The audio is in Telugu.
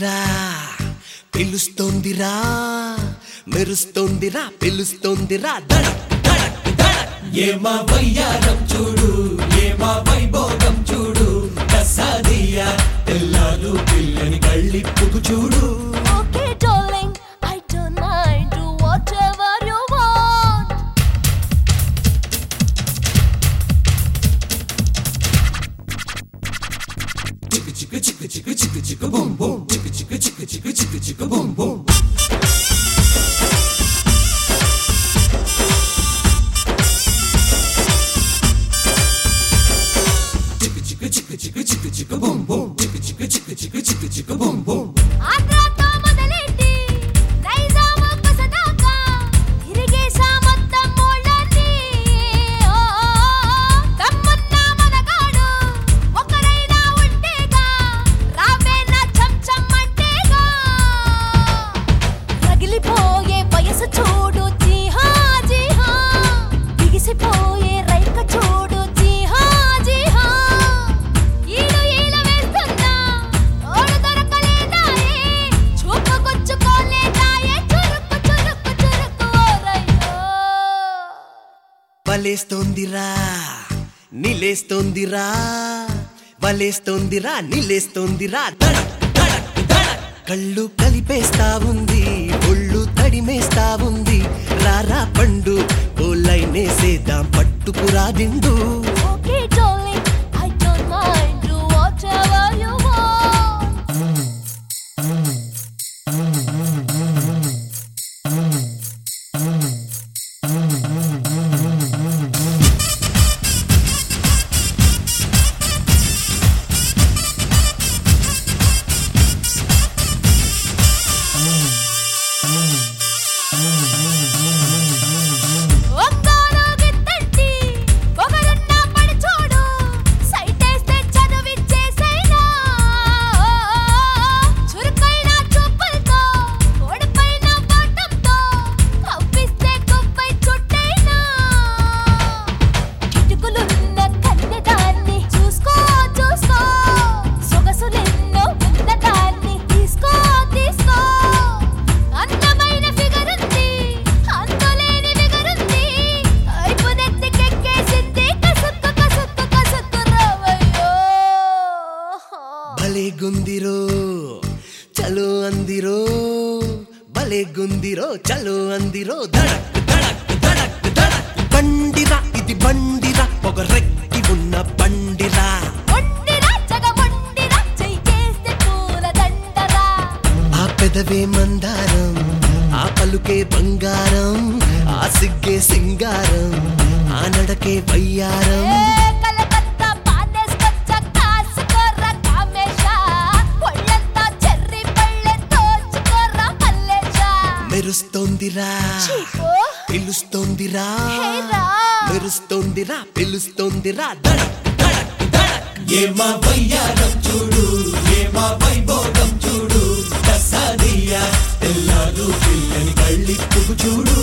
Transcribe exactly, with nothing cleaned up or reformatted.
పిలుస్తోందిరా పిలుస్తోందిరా మెరుస్తోందిరా పిలుస్తోందిరా దడక్ దడక్ దడక్ ఏమా వయ్యారం చూడు ఏమా వైభోగం చూడు కసాదియా తెల్లాలు పిల్లని కళ్ళిప్పుకు చూడు Okay darling, I don't mind, do whatever you want. చిక్కు చిక్కు చిక్కు చిక్కు చిక్కు చిక్కు బూమ్ బూమ్ చిక్కు చిక్కు చిక్కు చిక్కు చిక్కు చిక్కు బూమ్ బూమ్ చిక్కు చిక్కు చిక్కు బూమ్ బూమ్ చిక్కు చిక్కు చిక్కు చిక్కు చిక్కు చిక్కు బూమ్ బూమ్ ఆంధ్రాతో మొదలెట్టి నైజాము కొసదాకా తిరిగేసా మొత్తం మోళ్ళని. ఓ తమ్మున్న మనగాడు ఒకరైనా ఉంటేగా రావే నా చంచం అంటేగా రగిలిపోయే వయసు చూడు జీహా జీహా బిగిసిపోయే రైక చూడు జీహా జీహా ఈడు ఈల వేస్తున్నా ఓడు దొరకలేదాయే చూపుకొచ్చుకోలేదాయే చురుకు చురుకు చురుకు ఓరయ్యో వలేస్తోందిరా నిలేస్తోందిరా వలేస్తోందిరా నిలేస్తోందిరా దడక్ దడక్ దడక్ కళ్ళు కలిపేస్తా ఉంది ఒళ్ళు తడిమేస్తా ఉంది రారా పండు కోలైనేసేద్దాం పట్టుకురా దిండు Okay darling, I don't mind, do whatever you want. Ongole గిత్తట్టి పొగరున్న పడి చూడు సైటేస్తే చదువిచ్చేసైనా చురుకైన చూపులతో ఓడిపోయిన బాటంతో కవ్విస్తే కొవ్వై చుట్టైనా కిటుకులున్న కన్నెదాన్ని చూసుకో చూసుకో సొగసులెన్నో ఉన్నదాన్ని తీసుకో తీసుకో అందమైన ఫిగర్ ఉంది అంతులేని ఫిగరుంది కైపు నెత్తికెక్కేసింది కసుక్కు కసుక్కు కసుక్కు రావయ్యో భలే గుందిరో చలో అందిరో భలే గుందిరో చలో అందిరో దడక్ దడక్ దడక్ దడక్ బండిరా ఇది బండిరా పొగరెక్కి ఉన్న బండిరా మొండిరా జగ మొండిరా చెయ్యేస్తే పూల దండరా ఆ పెదవే మందారం ఆ పలుకే బంగారం ఆ సిగ్గే సింగారం ఆ నడకే వయ్యారం ఏ కలకత్తా పానేసుకొచ్చ కాసుకోరా కామేశ ఒళ్ళంతా చెర్రి పళ్ళె దోచుకోరా మల్లేశ మెరుస్తోందిరా చీపో పిలుస్తోందిరా హేరా మెరుస్తోందిరా పిలుస్తోందిరా దడక్ దడక్ దడక్ ఏమా వయ్యారం చూడు ఏమా వైభోగం చూడు కసాదియా తెల్లాలు పిల్లని కళ్ళిప్పుకు చూడు